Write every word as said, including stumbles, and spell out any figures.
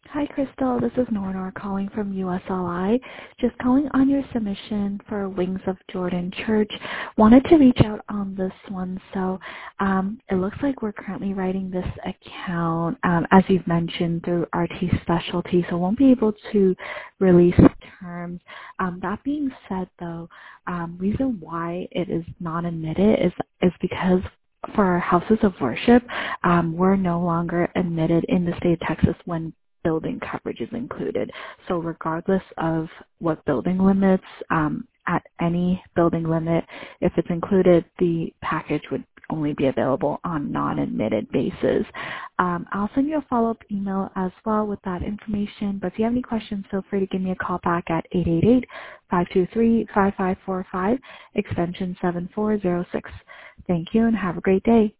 Hi, Crystal. This is Nornor calling from U S L I. Just calling on your submission for Wings of Jordan Church. Wanted to reach out on this one. So um, it looks like we're currently writing this account, um, as you've mentioned, through R T Specialty, so won't be able to release terms. Um, that being said, though, um, reason why it is not admitted is, is because for our houses of worship, um, we're no longer admitted in the state of Texas when building coverage is included. So regardless of what building limits, um, at any building limit, if it's included, the package would only be available on non-admitted basis. Um, I'll send you a follow-up email as well with that information, but if you have any questions, feel free to give me a call back at eight eight eight, five two three, five five four five, extension seven four zero six. Thank you and have a great day.